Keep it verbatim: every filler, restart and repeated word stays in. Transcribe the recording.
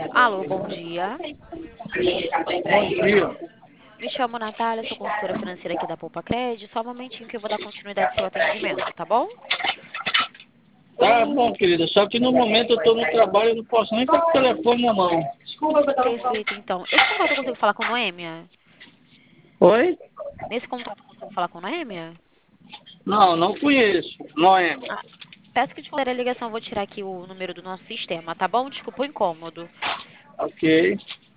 Alô, bom dia. Bom dia. Me chamo Natália, sou consultora financeira aqui da Poupa Cred. Só um momentinho que eu vou dar continuidade ao seu atendimento, tá bom? Tá bom, querida. Só que no momento eu estou no trabalho, eu não posso nem estar com o telefone na mão. Perfeito, então. Esse contato eu consigo falar com Noêmia? Oi? Nesse contato eu consigo falar com Noêmia? Não, não conheço. Noêmia. Ah, peço que desconsidere a ligação, eu vou tirar aqui o número do nosso sistema, tá bom? Desculpa o incômodo. Ok.